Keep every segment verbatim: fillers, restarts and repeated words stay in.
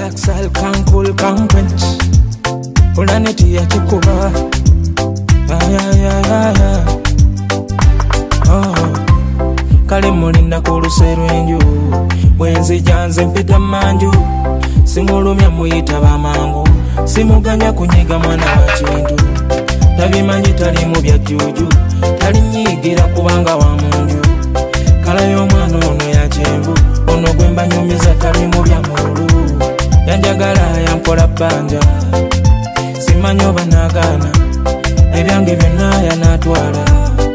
Black style can cool, can quench. Pulaneti ya chikuba. Ay, ay, ay, ay, ay. Oh. Kale mulinda kulusero enju. Bwenzi janze mpita manju. Simulumya muyita bamangu. Simuganya kunyiga mwana wa kintu. Tabimanyi tali mu bya juju. Tali nyigira kubanga wa munju. Kala y'omwana ono ya kyenvu. Ono gwe mbanyumiza tali mu bya mulu. Yanjagala yankola bbanja. Simanyi oba naagaana. Ebyange byonna yanatwala.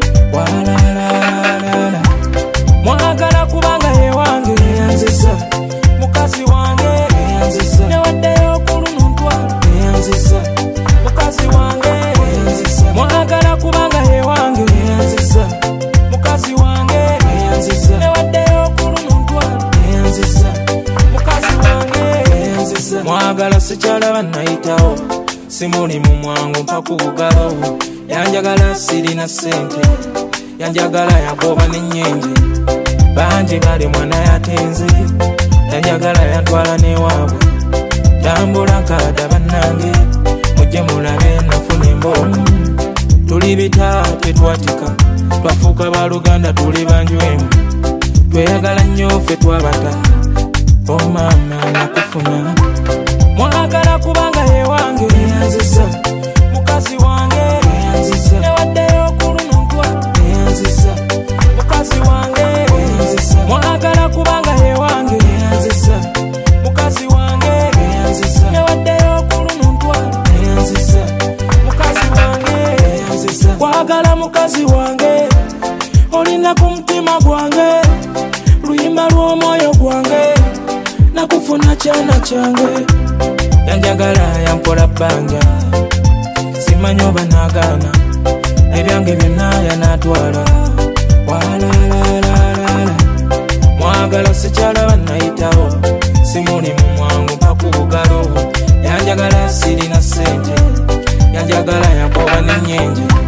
Walalala. Mwagala kubanga ye wange yanzisa. Mukazi wange yanzisa. Newaddeyo okulununtwala yanzisa. Mukazi wange yanzisa. Mwagala kubanga ye wange yanzisa. Mukazi wange yanzisa. Newaddeyo okulununtwala yanzisa. Mukazi wange yanzisa. Mwagala sikyalaba nayitawo. Simuli mu mwangu mpaku bugalo. Yanjagala sirina sente. Yanjagala yagoba n'ennyenje. Banji bali mwana yatenze. Yanjagala yantwala n'ewaabwe. Tambula nkada bannange. Mujje mulabe nafuna emboomu. Tuli bita tetwatika. Twafuuka baluganda tuli banju emu. Tweyagala nnyo ffe twabata. Oh mama nakufuna. Mwagala kubanga ye wange yanzisa. Mukazi wange yanzisa. Newaddeyo okulununtwala yanzisa. Mukazi wange yanzisa. Mwagala kubanga ye wange yanzisa. Mukazi wange yanzisa. Newaddeyo okulununtwala yanzisa. Mukazi wange yanzisa. Kwagala mukazi wange olina ku mutima gwange. Luyimba lw'omwoyo gwange. Nakufuna kyana kyange. Yanjagala yankola bbanja. Simanyi oba naagaana. Ebyange byonna yanatwala. Walalalala. Mwagala sikyalaba nayitawo. Simuli mu mwangu mpaku bugalo. Yanjagala sirina sente. Yanjagala yankoba n'ennyenje.